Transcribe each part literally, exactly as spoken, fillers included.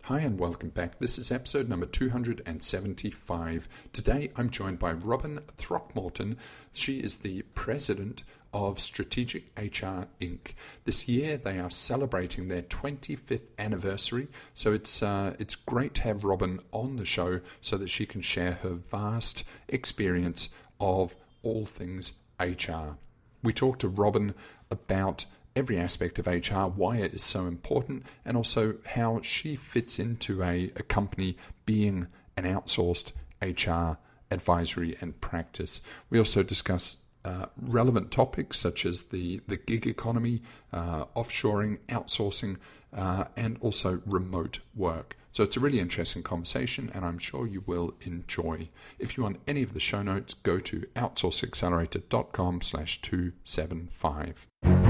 Hi and welcome back. This is episode number two hundred seventy-five. Today I'm joined by Robin Throckmorton. She is the president of Strategic H R Incorporated. This year they are celebrating their twenty-fifth anniversary, so it's uh, it's great to have Robin on the show so that she can share her vast experience of all things H R. We talked to Robin about every aspect of H R, why it is so important, and also how she fits into a, a company being an outsourced H R advisory and practice. We also discuss uh, relevant topics such as the, the gig economy, uh, offshoring, outsourcing, uh, and also remote work. So it's a really interesting conversation, and I'm sure you will enjoy. If you want any of the show notes, go to outsourceaccelerator.com slash 275.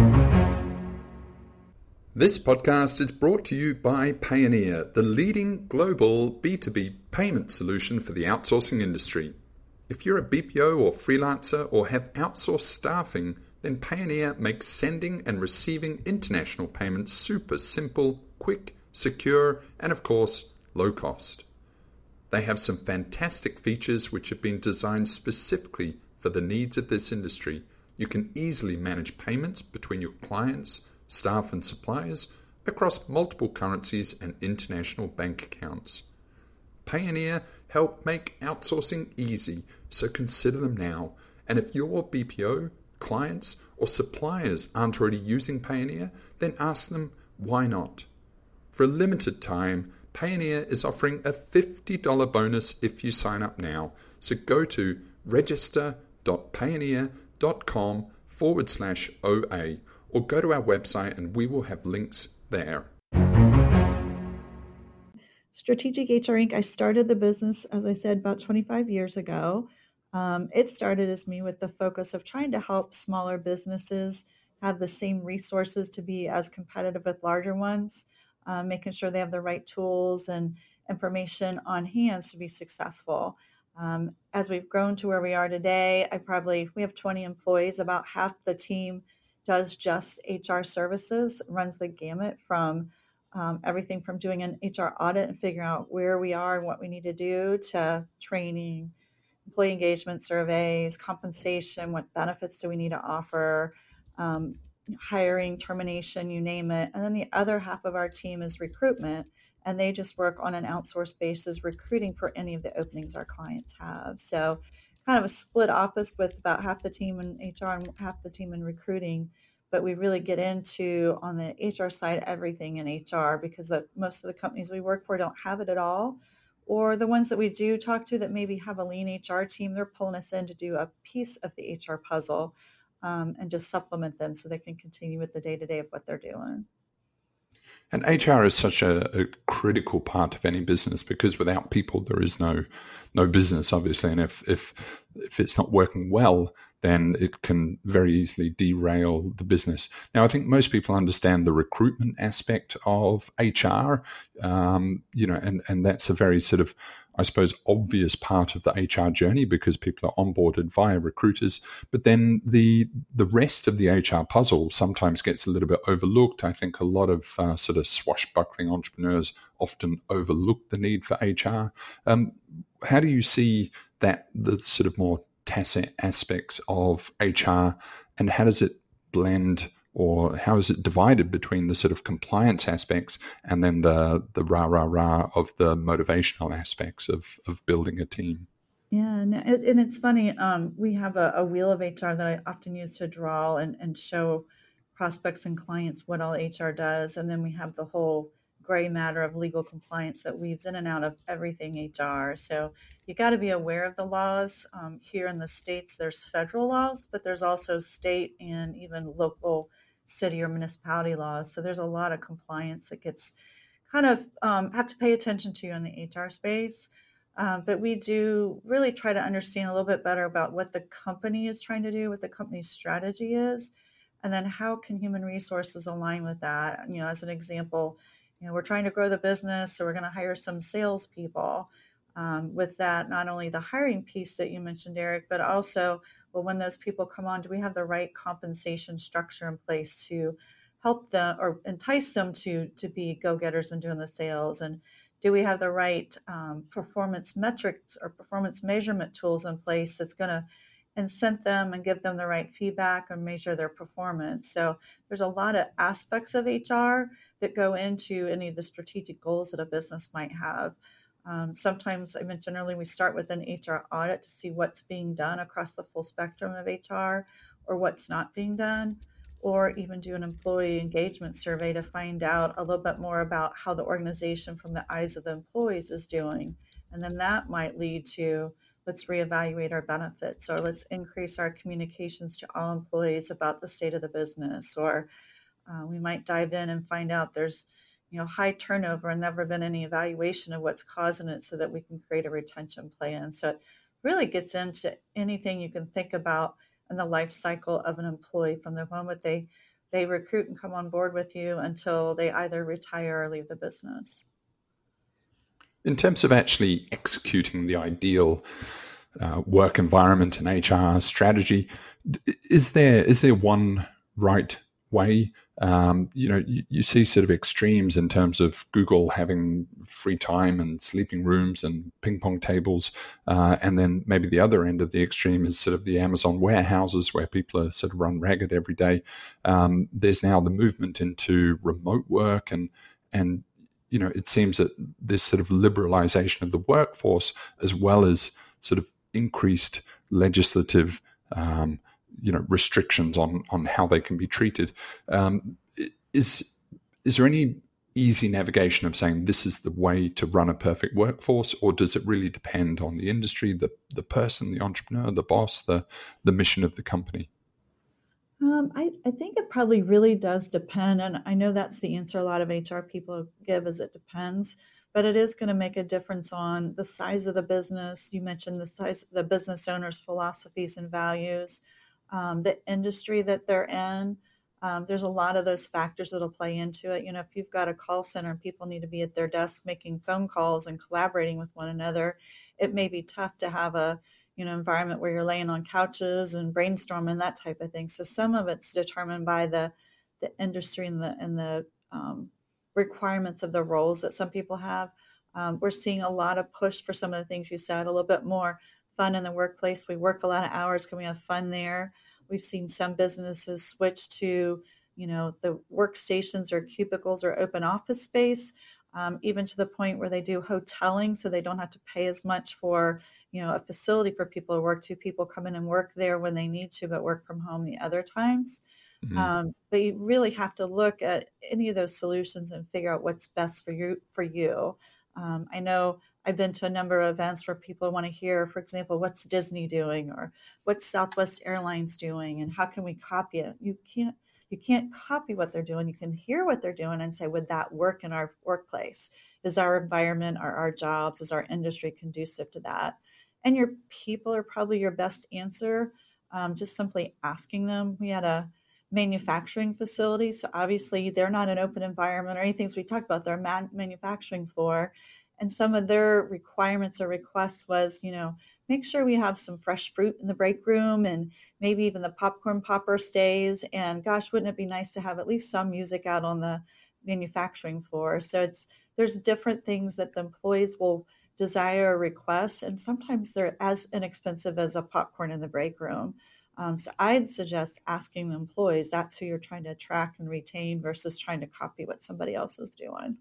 This podcast is brought to you by Payoneer, the leading global B two B payment solution for the outsourcing industry. If you're a B P O or freelancer or have outsourced staffing, then Payoneer makes sending and receiving international payments super simple, quick, secure, and of course, low cost. They have some fantastic features which have been designed specifically for the needs of this industry. You can easily manage payments between your clients, staff and suppliers across multiple currencies and international bank accounts. Payoneer help make outsourcing easy, so consider them now. And if your B P O, clients or suppliers aren't already using Payoneer, then ask them why not. For a limited time, Payoneer is offering a fifty dollars bonus if you sign up now. So go to register.payoneer.com forward slash OA. or go to our website and we will have links there. Strategic H R Incorporated, I started the business, as I said, about twenty-five years ago. Um, it started as me with the focus of trying to help smaller businesses have the same resources to be as competitive with larger ones, uh, making sure they have the right tools and information on hand to be successful. Um, as we've grown to where we are today, I probably, we have twenty employees, about half the team does just H R services, runs the gamut from um, everything from doing an H R audit and figuring out where we are and what we need to do to training, employee engagement surveys, compensation, what benefits do we need to offer, um, hiring, termination, you name it. And then the other half of our team is recruitment, and they just work on an outsourced basis, recruiting for any of the openings our clients have. So kind of a split office with about half the team in H R and half the team in recruiting. But we really get into, on the H R side, everything in H R, because the, most of the companies we work for don't have it at all. Or the ones that we do talk to that maybe have a lean H R team, they're pulling us in to do a piece of the H R puzzle um, and just supplement them so they can continue with the day-to-day of what they're doing. And H R is such a, a critical part of any business, because without people, there is no no business, obviously. And if if if it's not working well, then it can very easily derail the business. Now, I think most people understand the recruitment aspect of H R, um, you know, and, and that's a very sort of, I suppose, obvious part of the H R journey, because people are onboarded via recruiters. But then the the rest of the H R puzzle sometimes gets a little bit overlooked. I think a lot of uh, sort of swashbuckling entrepreneurs often overlook the need for H R. Um, how do you see that, the sort of more tacit aspects of H R, and how does it blend, or how is it divided between the sort of compliance aspects and then the the rah rah rah of the motivational aspects of of building a team? Yeah, and, it, and it's funny. Um, we have a, a wheel of H R that I often use to draw and, and show prospects and clients what all H R does, and then we have the whole gray matter of legal compliance that weaves in and out of everything H R. So you got to be aware of the laws. Um, here in the States, there's federal laws, but there's also state and even local city or municipality laws. So there's a lot of compliance that gets kind of um, have to pay attention to in the H R space. Um, but we do really try to understand a little bit better about what the company is trying to do, what the company's strategy is, and then how can human resources align with that. You know, as an example, you know, we're trying to grow the business, so we're going to hire some salespeople. Um, with that, not only the hiring piece that you mentioned, Eric, but also, well, when those people come on, do we have the right compensation structure in place to help them or entice them to to be go-getters and doing the sales? And do we have the right um, performance metrics or performance measurement tools in place that's going to incent them and give them the right feedback and measure their performance? So there's a lot of aspects of H R that go into any of the strategic goals that a business might have. Um, sometimes, I mean, generally we start with an H R audit to see what's being done across the full spectrum of H R or what's not being done, or even do an employee engagement survey to find out a little bit more about how the organization from the eyes of the employees is doing. And then that might lead to, let's reevaluate our benefits, or let's increase our communications to all employees about the state of the business, or uh, we might dive in and find out there's you know, high turnover and never been any evaluation of what's causing it so that we can create a retention plan. So it really gets into anything you can think about in the life cycle of an employee from the moment they, they recruit and come on board with you until they either retire or leave the business. In terms of actually executing the ideal uh, work environment and H R strategy, is there is there one right way? Um, you know, you, you see sort of extremes in terms of Google having free time and sleeping rooms and ping pong tables. Uh, and then maybe the other end of the extreme is sort of the Amazon warehouses where people are sort of run ragged every day. Um, there's now the movement into remote work and, and, you know, it seems that this sort of liberalization of the workforce, as well as sort of increased legislative um, you know, restrictions on on how they can be treated. Um, is is there any easy navigation of saying this is the way to run a perfect workforce, or does it really depend on the industry, the the person, the entrepreneur, the boss, the the mission of the company? Um, I, I think it probably really does depend, and I know that's the answer a lot of H R people give is it depends, but it is going to make a difference on the size of the business. You mentioned the size of the business owner's philosophies and values. Um, the industry that they're in. Um, there's a lot of those factors that'll play into it. You know, if you've got a call center and people need to be at their desk making phone calls and collaborating with one another, it may be tough to have a, you know, environment where you're laying on couches and brainstorming, that type of thing. So some of it's determined by the the industry and the and the um, requirements of the roles that some people have. Um, we're seeing a lot of push for some of the things you said, a little bit more fun in the workplace. We work a lot of hours. Can we have fun there? We've seen some businesses switch to, you know, the workstations or cubicles or open office space, um, even to the point where they do hoteling so they don't have to pay as much for, you know, a facility for people to work to. People come in and work there when they need to, but work from home the other times. Mm-hmm. Um, but you really have to look at any of those solutions and figure out what's best for you. For you. Um, I know I've been to a number of events where people want to hear, for example, what's Disney doing or what's Southwest Airlines doing and how can we copy it? You can't you can't copy what they're doing. You can hear what they're doing and say, would that work in our workplace? Is our environment, are our jobs, is our industry conducive to that? And your people are probably your best answer, um, just simply asking them. We had a manufacturing facility, so obviously they're not an open environment or anything as we talked about. They're a man- manufacturing floor. And some of their requirements or requests was, you know, make sure we have some fresh fruit in the break room and maybe even the popcorn popper stays. And gosh, wouldn't it be nice to have at least some music out on the manufacturing floor? So it's there's different things that the employees will desire or request. And sometimes they're as inexpensive as a popcorn in the break room. Um, so I'd suggest asking the employees, that's who you're trying to attract and retain versus trying to copy what somebody else is doing.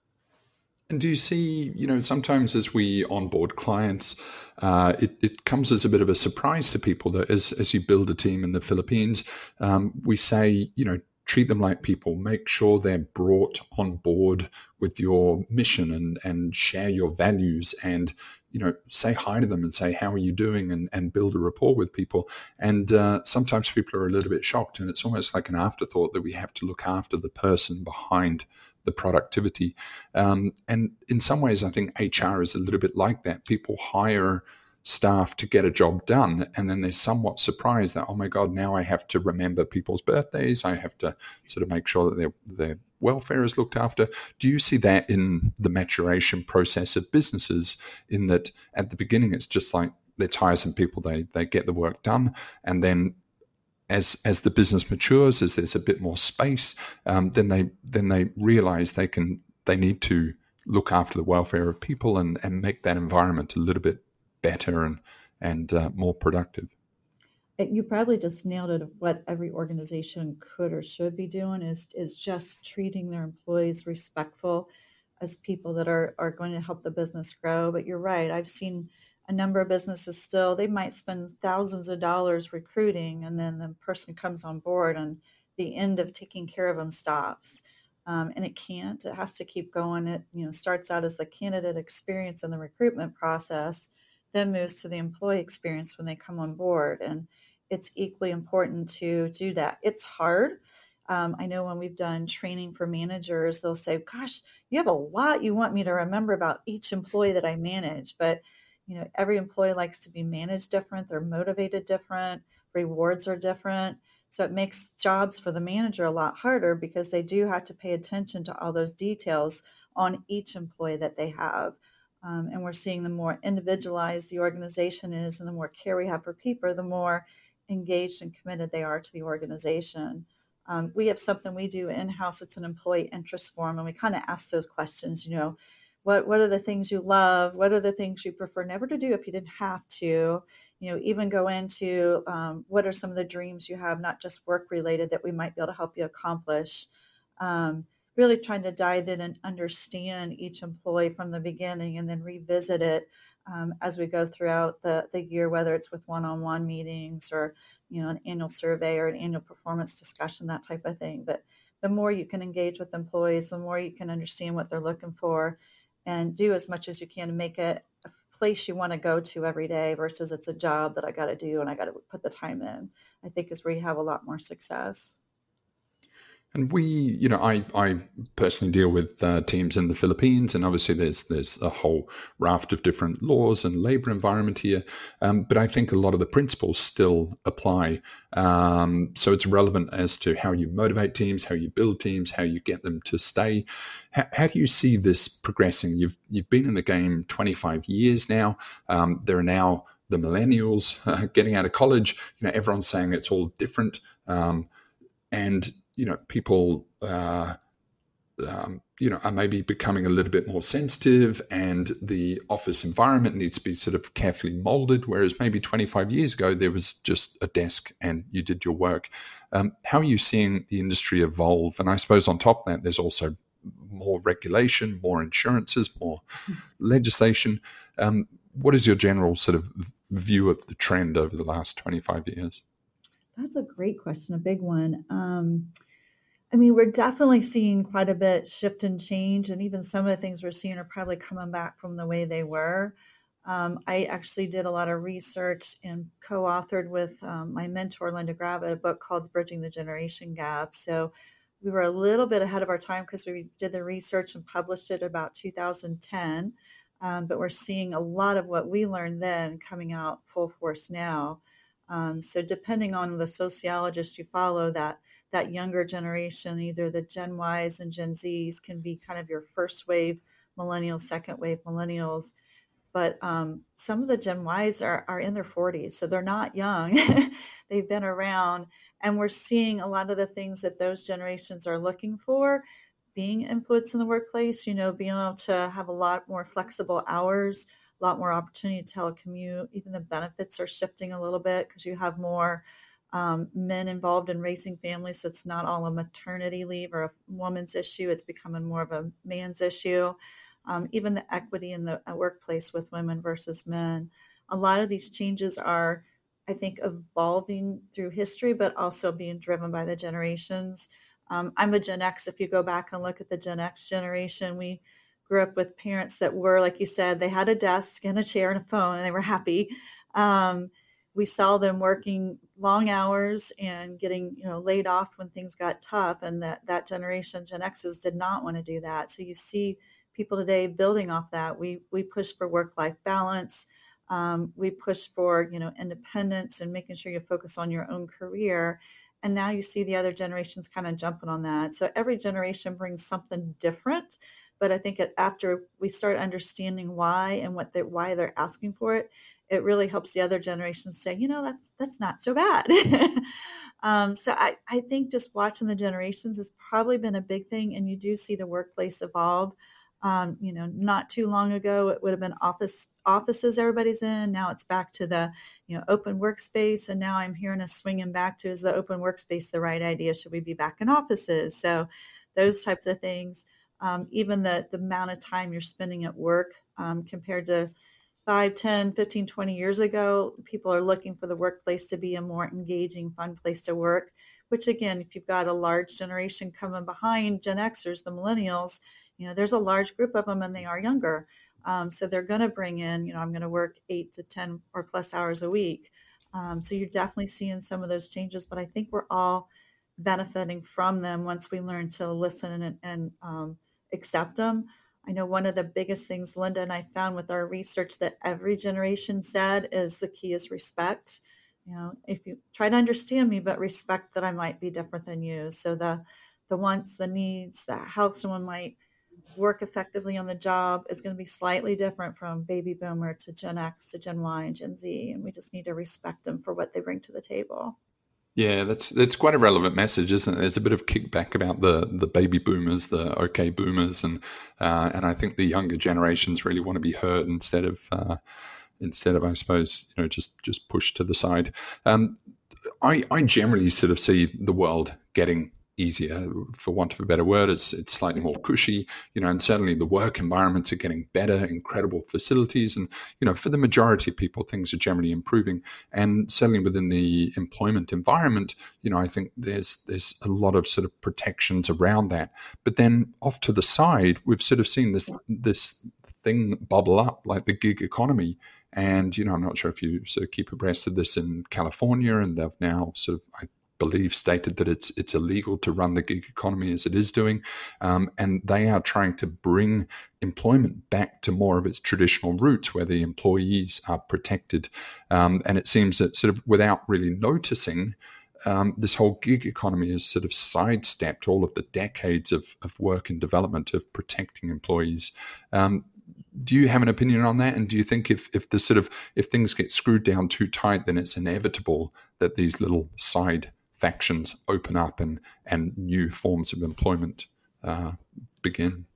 And do you see, you know, sometimes as we onboard clients, uh, it, it comes as a bit of a surprise to people that as, as you build a team in the Philippines, um, we say, you know, treat them like people, make sure they're brought on board with your mission and, and share your values and, you know, say hi to them and say, how are you doing? And, and build a rapport with people. And uh, sometimes people are a little bit shocked and it's almost like an afterthought that we have to look after the person behind the productivity. Um, and in some ways, I think H R is a little bit like that. People hire staff to get a job done, and then they're somewhat surprised that, oh my God, now I have to remember people's birthdays. I have to sort of make sure that their, their welfare is looked after. Do you see that in the maturation process of businesses, in that at the beginning, it's just like, let's hire some people, they they get the work done, and then As as the business matures, as there's a bit more space, um, then they then they realize they can they need to look after the welfare of people and, and make that environment a little bit better and, and uh, more productive. You probably just nailed it of what every organization could or should be doing is is just treating their employees respectful as people that are, are going to help the business grow. But you're right. I've seen a number of businesses still, they might spend thousands of dollars recruiting, and then the person comes on board and the end of taking care of them stops. Um, and it can't. It has to keep going. It you know starts out as the candidate experience in the recruitment process, then moves to the employee experience when they come on board. And it's equally important to do that. It's hard. Um, I know when we've done training for managers, they'll say, gosh, you have a lot you want me to remember about each employee that I manage. But, you know, every employee likes to be managed different. They're motivated different. Rewards are different. So it makes jobs for the manager a lot harder because they do have to pay attention to all those details on each employee that they have. Um, and we're seeing the more individualized the organization is and the more care we have for people, the more engaged and committed they are to the organization. Um, we have something we do in-house. It's an employee interest form, and we kind of ask those questions, you know, what, what are the things you love? What are the things you prefer never to do if you didn't have to? You know, even go into um, what are some of the dreams you have, not just work related, that we might be able to help you accomplish. Um, really trying to dive in and understand each employee from the beginning and then revisit it Um, as we go throughout the, the year, whether it's with one-on-one meetings or, you know, an annual survey or an annual performance discussion, that type of thing. But the more you can engage with employees, the more you can understand what they're looking for and do as much as you can to make it a place you want to go to every day versus it's a job that I got to do and I got to put the time in, I think is where you have a lot more success. And we, you know, I, I personally deal with uh, teams in the Philippines, and obviously there's there's a whole raft of different laws and labor environment here. Um, but I think a lot of the principles still apply. Um, so it's relevant as to how you motivate teams, how you build teams, how you get them to stay. How, how do you see this progressing? You've you've been in the game twenty-five years now. Um, there are now the millennials uh, getting out of college. You know, everyone's saying it's all different, um, and you know, people, uh, um, you know, are maybe becoming a little bit more sensitive, and the office environment needs to be sort of carefully molded. Whereas maybe twenty-five years ago, there was just a desk and you did your work. Um, how are you seeing the industry evolve? And I suppose on top of that, there's also more regulation, more insurances, more legislation. Um, what is your general sort of view of the trend over the last twenty-five years? That's a great question, a big one. Um, I mean, we're definitely seeing quite a bit shift and change, and even some of the things we're seeing are probably coming back from the way they were. Um, I actually did a lot of research and co-authored with um, my mentor, Linda Gravitt, a book called Bridging the Generation Gap. So we were a little bit ahead of our time because we did the research and published it about two thousand ten. Um, but we're seeing a lot of what we learned then coming out full force now. Um, so depending on the sociologist you follow, that that younger generation, either the Gen Ys and Gen Zs, can be kind of your first wave millennials, second wave millennials. But um, some of the Gen Ys are, are in their forties, so they're not young. They've been around, and we're seeing a lot of the things that those generations are looking for being influenced in the workplace, you know, being able to have a lot more flexible hours, a lot more opportunity to telecommute. Even the benefits are shifting a little bit because you have more um, men involved in raising families. So it's not all a maternity leave or a woman's issue. It's becoming more of a man's issue. Um, even the equity in the workplace with women versus men. A lot of these changes are, I think, evolving through history, but also being driven by the generations. Um, I'm a Gen X. If you go back and look at the Gen X generation, we grew up with parents that were, like you said, they had a desk and a chair and a phone, and they were happy. Um, we saw them working long hours and getting, you know, laid off when things got tough, and that that generation, Gen X's, did not want to do that. So you see people today building off that. We we push for work-life balance. Um, we push for, you know, independence and making sure you focus on your own career. And now you see the other generations kind of jumping on that. So every generation brings something different. But I think it, after we start understanding why and what they're, why they're asking for it, it really helps the other generations say, you know, that's that's not so bad. um, so I, I think just watching the generations has probably been a big thing. And you do see the workplace evolve. Um, you know, not too long ago, it would have been office offices everybody's in. Now it's back to the, you know, open workspace. And now I'm hearing us swinging back to, is the open workspace the right idea? Should we be back in offices? So those types of things. Um, even the, the amount of time you're spending at work um, compared to five, ten, fifteen, twenty years ago, people are looking for the workplace to be a more engaging, fun place to work, which again, if you've got a large generation coming behind Gen Xers, the millennials, you know, there's a large group of them and they are younger. Um, so they're going to bring in, you know, I'm going to work eight to ten or plus hours a week. Um, so you're definitely seeing some of those changes, but I think we're all benefiting from them once we learn to listen and, and um, accept them. I know one of the biggest things Linda and I found with our research that every generation said is the key is respect. You know, if you try to understand me, but respect that I might be different than you. So the the wants, the needs, the how someone might work effectively on the job is going to be slightly different from baby boomer to Gen X to Gen Y and Gen Z. And we just need to respect them for what they bring to the table. Yeah, that's that's quite a relevant message, isn't it? There's a bit of kickback about the the baby boomers, the okay boomers, and uh, and I think the younger generations really want to be heard instead of uh, instead of I suppose you know just just pushed to the side. Um, I I generally sort of see the world getting easier, for want of a better word. It's it's slightly more cushy, you know, and certainly the work environments are getting better, incredible facilities, and you know, for the majority of people, things are generally improving. And certainly within the employment environment, you know, I think there's there's a lot of sort of protections around that. But then off to the side, we've sort of seen this this thing bubble up, like the gig economy. And you know, I'm not sure if you sort of keep abreast of this in California, and they've now sort of, I believe, stated that it's it's illegal to run the gig economy as it is doing, um, and they are trying to bring employment back to more of its traditional roots, where the employees are protected. Um, and it seems that sort of without really noticing, um, this whole gig economy has sort of sidestepped all of the decades of, of work and development of protecting employees. Um, do you have an opinion on that? And do you think if if the sort of if things get screwed down too tight, then it's inevitable that these little side factions open up and, and new forms of employment uh, begin?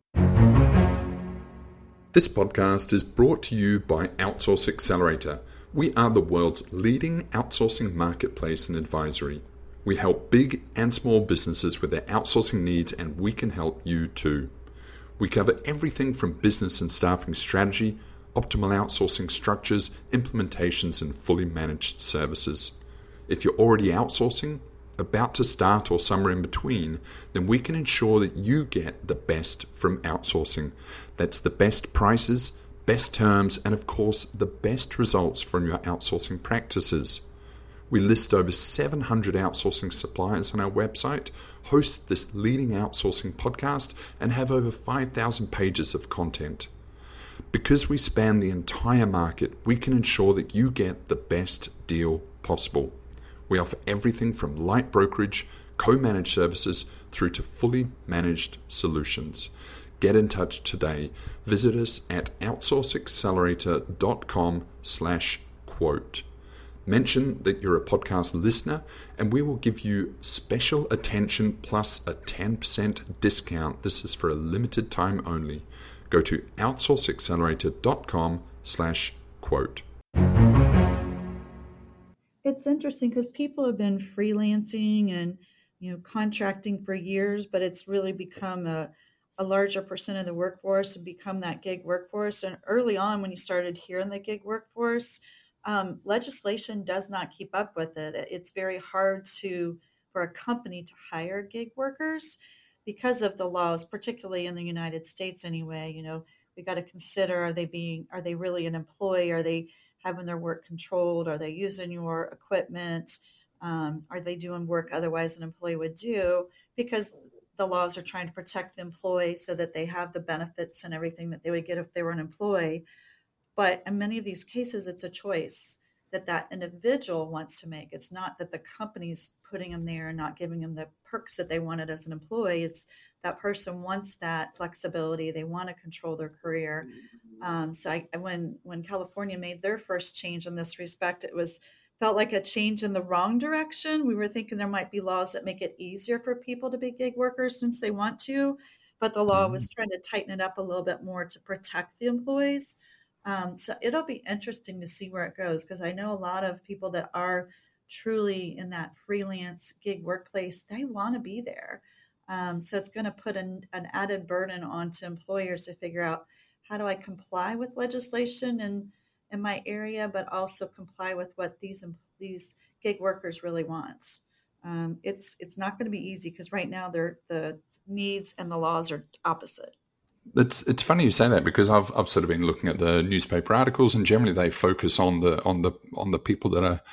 This podcast is brought to you by Outsource Accelerator. We are the world's leading outsourcing marketplace and advisory. We help big and small businesses with their outsourcing needs, and we can help you too. We cover everything from business and staffing strategy, optimal outsourcing structures, implementations, and fully managed services. If you're already outsourcing, about to start, or somewhere in between, then we can ensure that you get the best from outsourcing. That's the best prices, best terms, and of course, the best results from your outsourcing practices. We list over seven hundred outsourcing suppliers on our website, host this leading outsourcing podcast, and have over five thousand pages of content. Because we span the entire market, we can ensure that you get the best deal possible. We offer everything from light brokerage, co-managed services, through to fully managed solutions. Get in touch today. Visit us at outsourceaccelerator.com slash quote. Mention that you're a podcast listener, and we will give you special attention plus a ten percent discount. This is for a limited time only. Go to outsourceaccelerator.com slash quote. It's interesting because people have been freelancing and, you know, contracting for years, but it's really become a, a larger percent of the workforce and become that gig workforce. And early on, when you started hearing the gig workforce, um, legislation does not keep up with it. It's very hard to for a company to hire gig workers because of the laws, particularly in the United States anyway. You know, we got to consider, are they being, are they really an employee? Are they having their work controlled? Are they using your equipment? Um, are they doing work otherwise an employee would do? Because the laws are trying to protect the employee so that they have the benefits and everything that they would get if they were an employee. But in many of these cases, it's a choice that that individual wants to make. It's not that the company's putting them there and not giving them the perks that they wanted as an employee. It's that person wants that flexibility. They want to control their career. Um, so I, when when California made their first change in this respect, it was felt like a change in the wrong direction. We were thinking there might be laws that make it easier for people to be gig workers since they want to. but the law Mm. was trying to tighten it up a little bit more to protect the employees. Um, so it'll be interesting to see where it goes, because I know a lot of people that are truly in that freelance gig workplace, they want to be there. Um, so it's going to put an, an added burden onto employers to figure out, how do I comply with legislation in, in my area, but also comply with what these these gig workers really want. Um, it's it's not going to be easy, because right now they're, the needs and the laws are opposite. It's it's funny you say that, because I've I've sort of been looking at the newspaper articles, and generally they focus on the on the on the people that are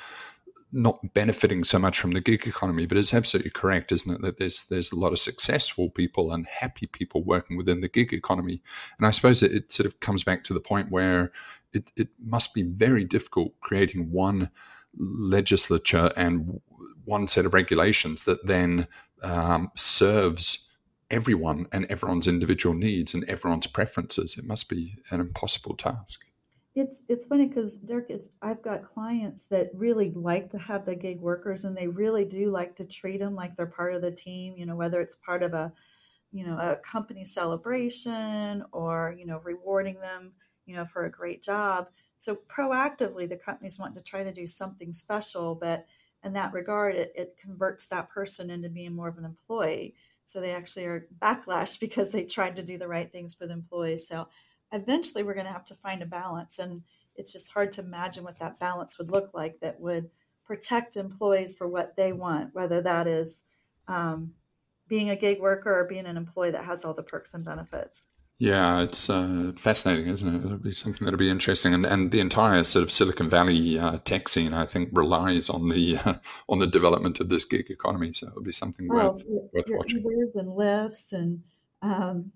not benefiting so much from the gig economy. But it's absolutely correct, isn't it, that there's there's a lot of successful people and happy people working within the gig economy. And I suppose it, it sort of comes back to the point where it, it must be very difficult creating one legislature and one set of regulations that then um, serves everyone and everyone's individual needs and everyone's preferences. It must be an impossible task. It's it's funny because, Dirk, it's I've got clients that really like to have the gig workers, and they really do like to treat them like they're part of the team. You know, whether it's part of a you know a company celebration, or you know rewarding them you know for a great job. So proactively, the companies want to try to do something special, but in that regard, it, it converts that person into being more of an employee. So they actually are backlash because they tried to do the right things for the employees. So eventually we're going to have to find a balance, and it's just hard to imagine what that balance would look like that would protect employees for what they want, whether that is um, being a gig worker or being an employee that has all the perks and benefits. Yeah, it's uh, fascinating, isn't it? It'll be something that'll be interesting, and and the entire sort of Silicon Valley uh, tech scene, I think, relies on the uh, on the development of this gig economy. So it'll be something Oh, worth worth your watching. Ubers and Lyfts and um,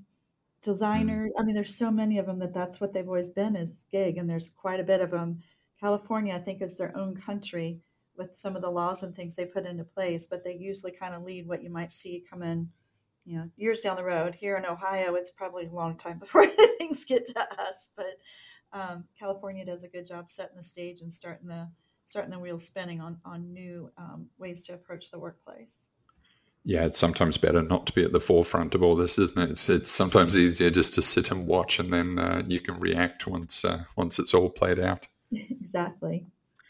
Mm. designers. I mean, there's so many of them that that's what they've always been, is gig, and there's quite a bit of them. California, I think, is their own country with some of the laws and things they put into place, but they usually kind of lead what you might see come in, you know, years down the road. Here in Ohio, it's probably a long time before things get to us, but um, California does a good job setting the stage and starting the starting the wheels spinning on on new um, ways to approach the workplace. Yeah, it's sometimes better not to be at the forefront of all this, isn't it? It's it's sometimes easier just to sit and watch, and then uh, you can react once uh, once it's all played out. Exactly.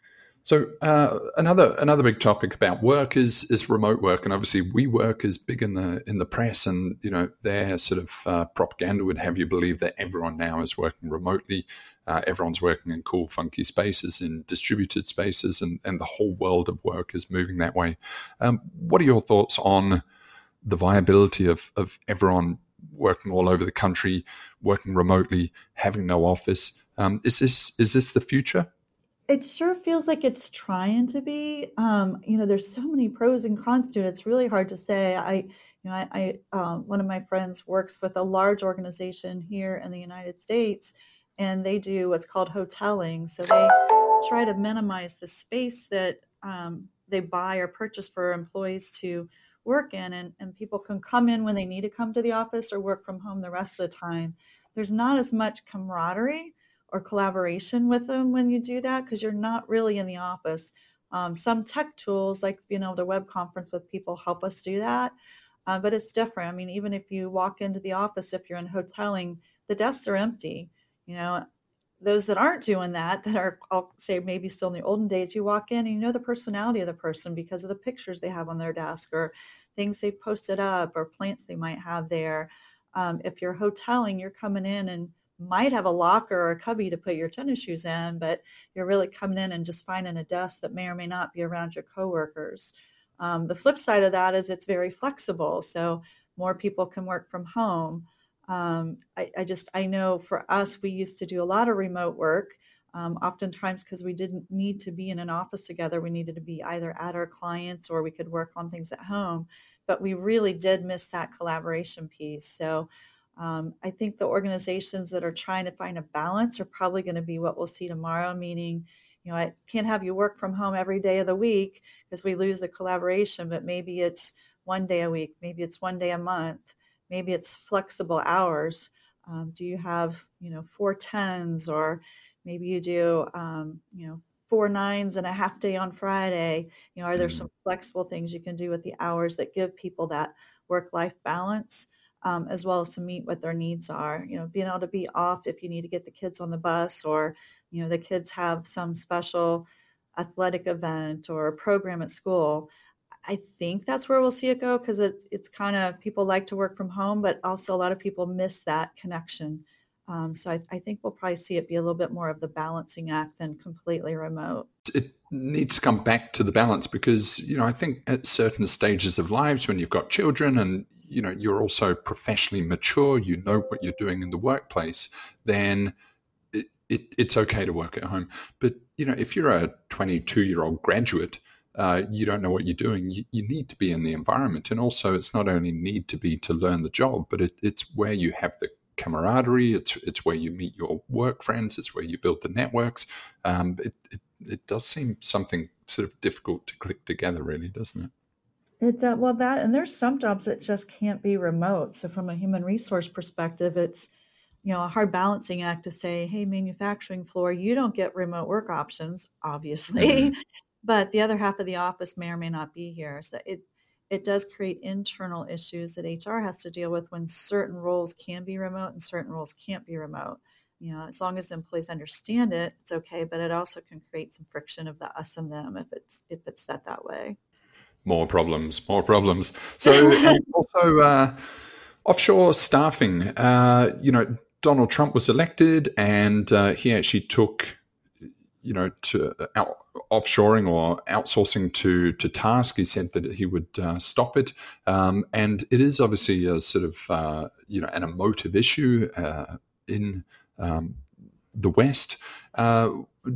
So uh, another another big topic about work is is remote work, and obviously WeWork is big in the in the press, and you know their sort of uh, propaganda would have you believe that everyone now is working remotely, uh, everyone's working in cool, funky spaces, in distributed spaces, and and the whole world of work is moving that way. Um, what are your thoughts on the viability of of everyone working all over the country, working remotely, having no office? Um, is this is this the future? It sure feels like it's trying to be. Um, you know, there's so many pros and cons to it. It's really hard to say. I, you know, I, I um, one of my friends works with a large organization here in the United States, and they do what's called hoteling. So they try to minimize the space that um, they buy or purchase for employees to work in, and, and people can come in when they need to come to the office or work from home the rest of the time. There's not as much camaraderie or collaboration with them when you do that, because you're not really in the office. Um, some tech tools, like being able to web conference with people, help us do that. Uh, but it's different. I mean, even if you walk into the office, if you're in hoteling, the desks are empty. You know, those that aren't doing that, that are, I'll say, maybe still in the olden days, you walk in and you know the personality of the person because of the pictures they have on their desk, or things they've posted up, or plants they might have there. Um, if you're hoteling, you're coming in and might have a locker or a cubby to put your tennis shoes in, but you're really coming in and just finding a desk that may or may not be around your coworkers. Um, the flip side of that is it's very flexible, so more people can work from home. Um, I, I just, I know for us, we used to do a lot of remote work, um, oftentimes because we didn't need to be in an office together. We needed to be either at our clients or we could work on things at home, but we really did miss that collaboration piece. So um, I think the organizations that are trying to find a balance are probably going to be what we'll see tomorrow, meaning, you know, I can't have you work from home every day of the week because we lose the collaboration, but maybe it's one day a week, maybe it's one day a month, maybe it's flexible hours. Um, do you have, you know, four tens, or maybe you do, um, you know, four nines and a half day on Friday? You know, are there Mm. some flexible things you can do with the hours that give people that work-life balance? um, as well as to meet what their needs are. You know, being able to be off if you need to get the kids on the bus, or, you know, the kids have some special athletic event or a program at school. I think that's where we'll see it go, because it, it's kind of, people like to work from home, but also a lot of people miss that connection. Um, so I, I think we'll probably see it be a little bit more of the balancing act than completely remote. It needs to come back to the balance because, you know, I think at certain stages of lives when you've got children and, you know, you're also professionally mature, you know what you're doing in the workplace, then it, it, it's okay to work at home. But, you know, if you're a twenty-two-year-old graduate, uh, you don't know what you're doing, you, you need to be in the environment. And also it's not only need to be to learn the job, but it, it's where you have the camaraderie, it's it's where you meet your work friends, it's where you build the networks. Um, it, it, it does seem something sort of difficult to click together, really, doesn't it? It uh, well, that, and there's some jobs that just can't be remote. So from a human resource perspective, it's, you know, a hard balancing act to say, hey, manufacturing floor, you don't get remote work options, obviously, Mm-hmm. but the other half of the office may or may not be here. So it it does create internal issues that H R has to deal with when certain roles can be remote and certain roles can't be remote. You know, as long as the employees understand it, it's okay, but it also can create some friction of the us and them if it's if it's set that way. More problems, more problems. So, and also uh, offshore staffing. Uh, you know, Donald Trump was elected, and uh, he actually took, you know, to out, offshoring or outsourcing to to task. He said that he would uh, stop it, um, and it is obviously a sort of uh, you know an emotive issue uh, in um, the West. Uh,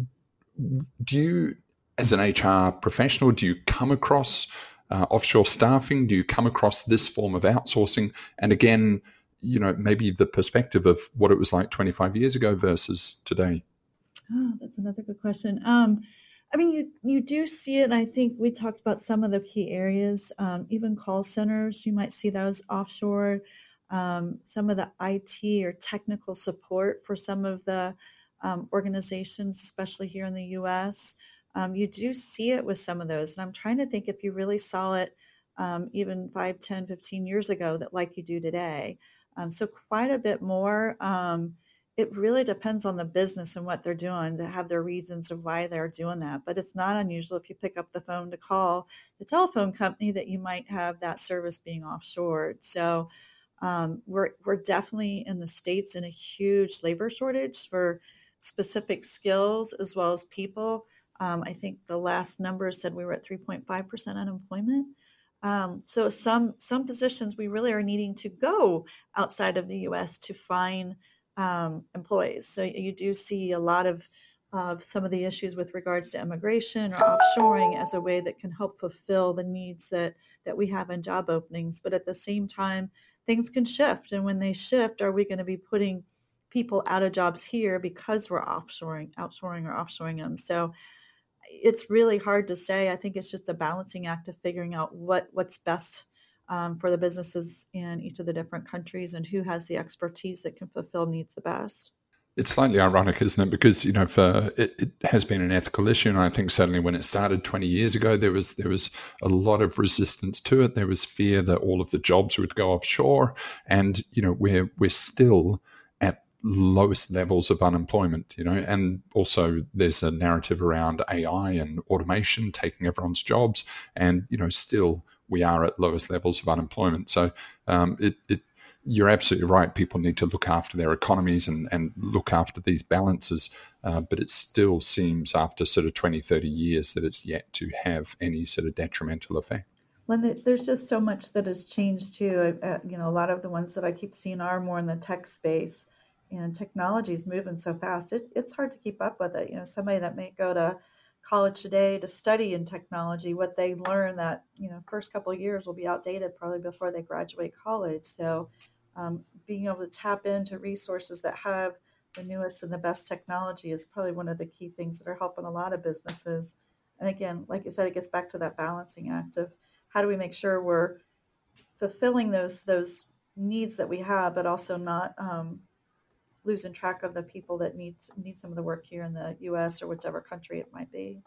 do you, as an H R professional, do you come across uh, offshore staffing? Do you come across this form of outsourcing? And again, you know, maybe the perspective of what it was like twenty-five years ago versus today. Oh, that's another good question. Um, I mean, you you do see it. And I think we talked about some of the key areas. Um, even call centers, you might see those offshore. Um, some of the I T or technical support for some of the um, organizations, especially here in the U S, um, you do see it with some of those. And I'm trying to think if you really saw it um, even five, ten, fifteen years ago, that like you do today. Um, so quite a bit more. Um, it really depends on the business and what they're doing to have their reasons of why they're doing that. But it's not unusual if you pick up the phone to call the telephone company that you might have that service being offshored. So um, we're we're definitely in the States in a huge labor shortage for specific skills as well as people. Um, I think the last number said we were at three point five percent unemployment. Um, so some some positions we really are needing to go outside of the U S to find um, employees. So you do see a lot of uh, some of the issues with regards to immigration or offshoring as a way that can help fulfill the needs that that we have in job openings. But at the same time, things can shift, and when they shift, are we going to be putting people out of jobs here because we're offshoring, outshoring, or offshoring them? So it's really hard to say. I think it's just a balancing act of figuring out what what's best um, for the businesses in each of the different countries and who has the expertise that can fulfill needs the best. It's slightly ironic, isn't it? Because you know, for it, it has been an ethical issue, and I think certainly when it started twenty years ago, there was there was a lot of resistance to it. There was fear that all of the jobs would go offshore, and you know, we're we're still at lowest levels of unemployment. You know, and also there's a narrative around A I and automation taking everyone's jobs, and you know, still we are at lowest levels of unemployment. So um, it it. You're absolutely right. People need to look after their economies and, and look after these balances. Uh, but it still seems after sort of twenty, thirty years that it's yet to have any sort of detrimental effect. When there's just so much that has changed too. Uh, you know, a lot of the ones that I keep seeing are more in the tech space, and technology is moving so fast. It, it's hard to keep up with it. You know, somebody that may go to college today to study in technology, what they learn that, you know, first couple of years will be outdated probably before they graduate college. So um, being able to tap into resources that have the newest and the best technology is probably one of the key things that are helping a lot of businesses. And again, like you said, it gets back to that balancing act of how do we make sure we're fulfilling those those needs that we have, but also not um, losing track of the people that need need some of the work here in the U S or whichever country it might be.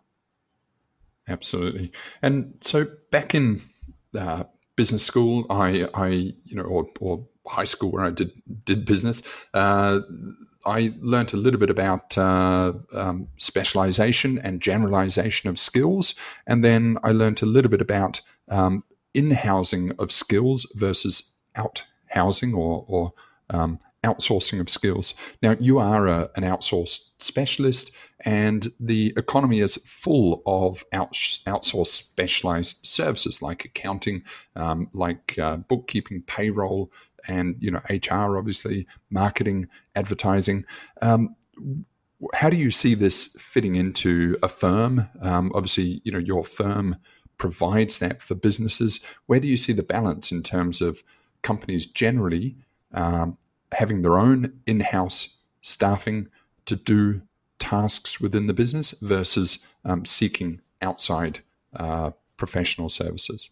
Absolutely. And so back in uh, business school, I, I you know, or, or high school where I did did business, uh, I learned a little bit about uh, um, specialization and generalization of skills, and then I learned a little bit about um, in-housing of skills versus out-housing or, or um, outsourcing of skills. Now, you are a, an outsourced specialist, and the economy is full of out, outsourced specialized services like accounting, um, like uh, bookkeeping, payroll, and you know H R, obviously, marketing, advertising. Um, how do you see this fitting into a firm? Um, obviously, you know your firm provides that for businesses. Where do you see the balance in terms of companies generally um, having their own in-house staffing to do tasks within the business versus um, seeking outside uh, professional services?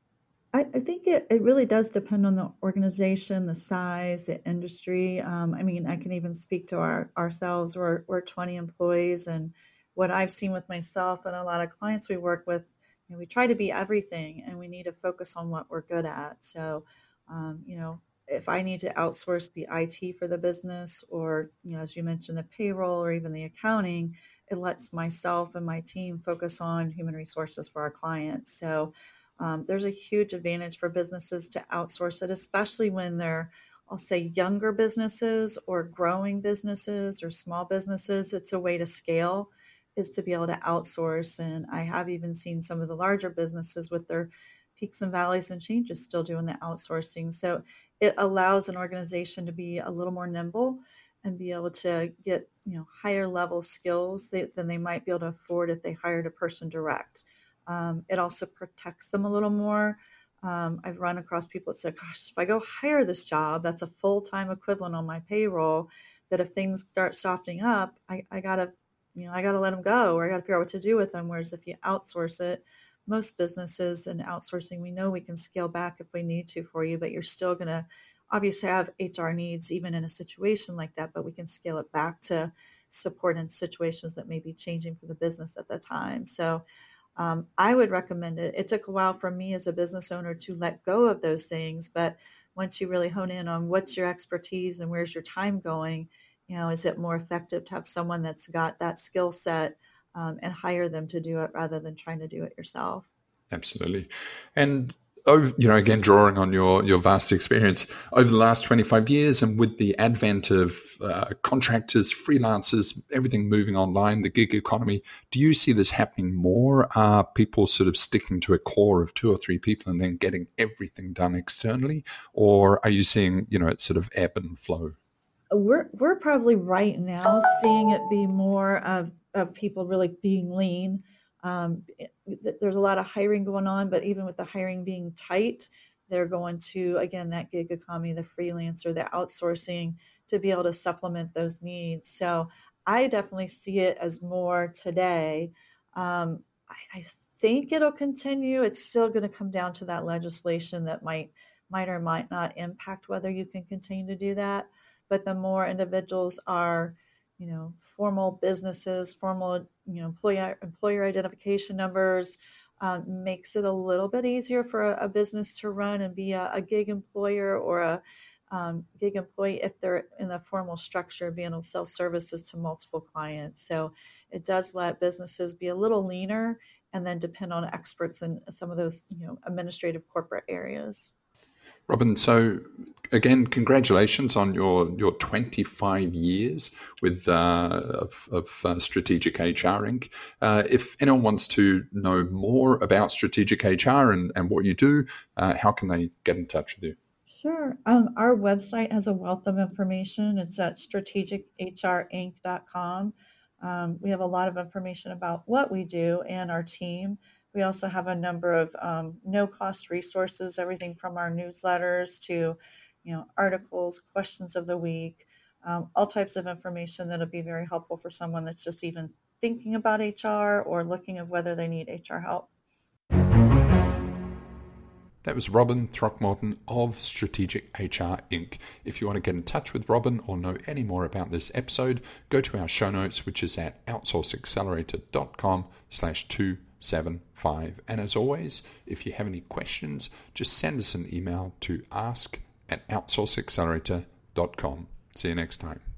I, I think it, it really does depend on the organization, the size, the industry. Um, I mean, I can even speak to our ourselves. We're, we're twenty employees, and what I've seen with myself and a lot of clients we work with, you know, we try to be everything, and we need to focus on what we're good at. So, um, you know, if I need to outsource the I T for the business, or, you know, as you mentioned, the payroll or even the accounting, it lets myself and my team focus on human resources for our clients. So um, there's a huge advantage for businesses to outsource it, especially when they're, I'll say, younger businesses or growing businesses or small businesses. It's a way to scale, is to be able to outsource. And I have even seen some of the larger businesses with their peaks and valleys and changes still doing the outsourcing. So it allows an organization to be a little more nimble and be able to get, you know, higher level skills than they might be able to afford if they hired a person direct. Um, it also protects them a little more. Um, I've run across people that said, gosh, if I go hire this job, that's a full-time equivalent on my payroll, that if things start softening up, I, I gotta, you know, I gotta let them go, or I gotta figure out what to do with them. Whereas if you outsource it, most businesses and outsourcing, we know we can scale back if we need to for you, but you're still going to obviously have H R needs even in a situation like that, but we can scale it back to support in situations that may be changing for the business at the time. So um, I would recommend it. It took a while for me as a business owner to let go of those things, but once you really hone in on what's your expertise and where's your time going, you know, is it more effective to have someone that's got that skill set Um, and hire them to do it rather than trying to do it yourself. Absolutely. And, over, you know, again, drawing on your, your vast experience over the last twenty-five years, and with the advent of uh, contractors, freelancers, everything moving online, the gig economy, do you see this happening more? Are people sort of sticking to a core of two or three people and then getting everything done externally? Or are you seeing, you know, it sort of ebb and flow? We're we're probably right now seeing it be more of, of people really being lean. Um, there's a lot of hiring going on, but even with the hiring being tight, they're going to, again, that gig economy, the freelancer, the outsourcing, to be able to supplement those needs. So I definitely see it as more today. Um, I, I think it'll continue. It's still going to come down to that legislation that might might or might not impact whether you can continue to do that. But the more individuals are, you know, formal businesses, formal, you know, employer employer identification numbers, uh, makes it a little bit easier for a, a business to run and be a, a gig employer or a um, gig employee if they're in a formal structure, being able to sell services to multiple clients. So it does let businesses be a little leaner and then depend on experts in some of those, you know, administrative corporate areas. Robin, so again, congratulations on your, your twenty-five years with uh, of, of uh, Strategic H R Incorporated. Uh, if anyone wants to know more about Strategic H R and, and what you do, uh, how can they get in touch with you? Sure. Um, our website has a wealth of information. It's at strategic h r inc dot com. Um, we have a lot of information about what we do and our team. We also have a number of um, no-cost resources, everything from our newsletters to, you know, articles, questions of the week, um, all types of information that'll be very helpful for someone that's just even thinking about H R or looking at whether they need H R help. That was Robin Throckmorton of Strategic H R Incorporated. If you want to get in touch with Robin or know any more about this episode, go to our show notes, which is at outsourceaccelerator.com slash 275. And as always, if you have any questions, just send us an email to ask at outsource accelerator dot com. See you next time.